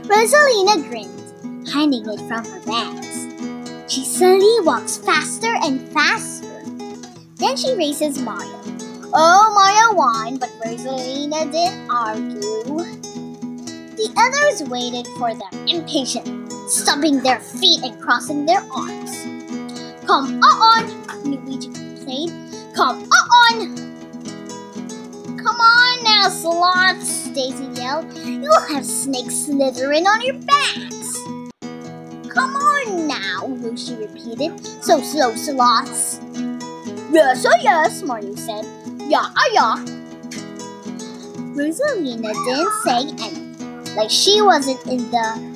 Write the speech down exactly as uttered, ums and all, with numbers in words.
Rosalina grinned, hiding it from her bags. She slowly walks faster and faster. Then she races Mario. Oh, Mario won, but Rosalina didn't argue. The others waited for them, impatient, stomping their feet and crossing their arms. Come on, Luigi complained. Come on! Come on now, sloths, Daisy yelled. You'll have snakes slithering on your backs. Come on now, Lucy repeated. So slow, sloths. Yes, oh yes, Mario said. Yeah, ah, yeah. Rosalina didn't say anything, like she wasn't in the